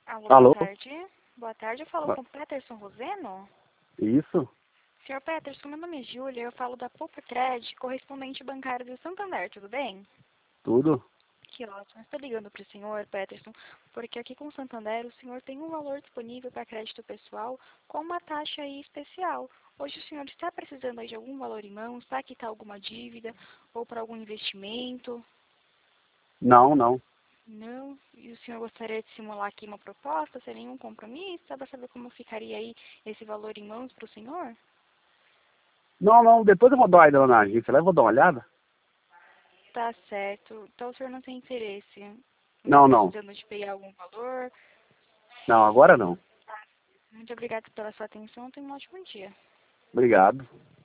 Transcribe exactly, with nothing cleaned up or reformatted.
Alô, boa Alô? tarde. Boa tarde, eu falo Ba- com o Peterson Roseno. Isso? senhor Peterson, meu nome é Júlia, eu falo da Poupa Cred, correspondente bancário do Santander, tudo bem? Tudo? Que ótimo, estou ligando para o senhor Peterson, porque aqui com o Santander o senhor tem um valor disponível para crédito pessoal com uma taxa aí especial. Hoje o senhor está precisando aí de algum valor em mãos para quitar alguma dívida ou para algum investimento? Não, não. Não? E o senhor gostaria de simular aqui uma proposta, sem nenhum compromisso, para saber como ficaria aí esse valor em mãos para o senhor? Não, não. Depois eu vou dar uma ida lá na agência, lá eu vou dar uma olhada. Tá certo. Então o senhor não tem interesse? Não está Não, não. precisando de pegar algum valor? Não, agora não. Muito obrigada pela sua atenção. Tenha um ótimo dia. Obrigado.